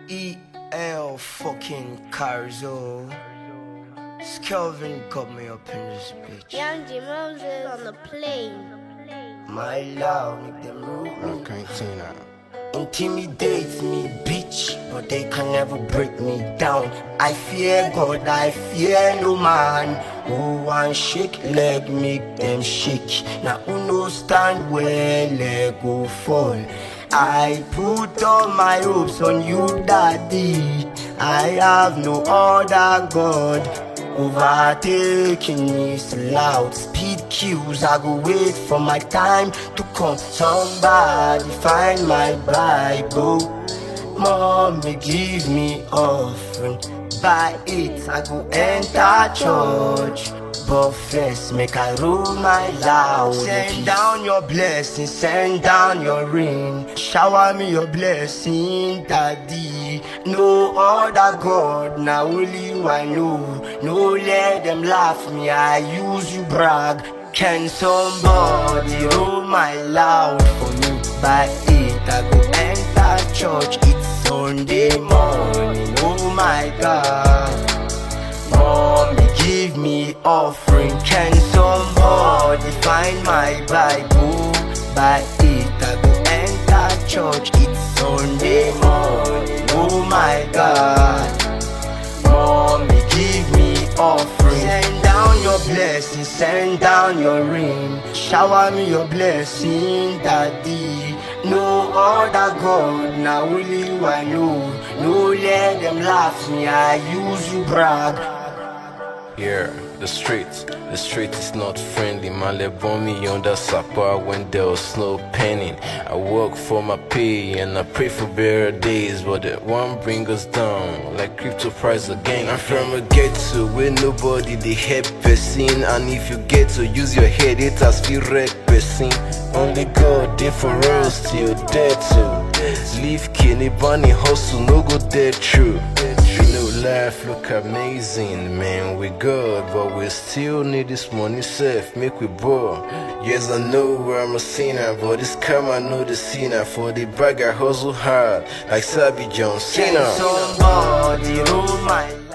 EL fucking Carzo. Skelvin got me up in this bitch. Young G Moses on the plane. My loud, make them root I me. can't see now. Intimidate me, bitch, but they can never break me down. I fear God, I fear no man. Who want shake leg, make them shake. Now who no stand where leg go fall. I put all my hopes on you, daddy. I have no other God. Overtaking me is loud. Speed queues, I go wait for my time to come. Somebody find my Bible. Mommy give me offering. By it I go enter church. But first make I roll my loud. Send down your blessings, send down your rain. Shower me your blessing, daddy. No other God, now only you I know. No let them laugh me, I use you brag. Can somebody roll my loud for me? By it I go enter church. It's Sunday morning, oh my God. Mommy give me offering. Can somebody find my Bible? By it I go enter church. It's Sunday morning, oh my God. Mommy give me offering. Send down your blessing, send down your rain. Shower me your blessing, daddy. No other God, now only you I know. No let them laugh me, I use you brag. Yeah, the street is not friendly. Man, they bomb me on the supper when there was snow penning. I work for my pay and I pray for better days, but that one bring us down like crypto price again. I'm from a ghetto where nobody they help person, and if you get to use your head, it has feel red person. Only God there for us till dead to leave Kenny Bunny hustle, no go dead true. Life look amazing, man, we good, but we still need this money safe, make we bore. Yes, I know where I'm a sinner, but this karma I know the sinner. For the bag I hustle hard, like Sabi John Cena. Can somebody roll my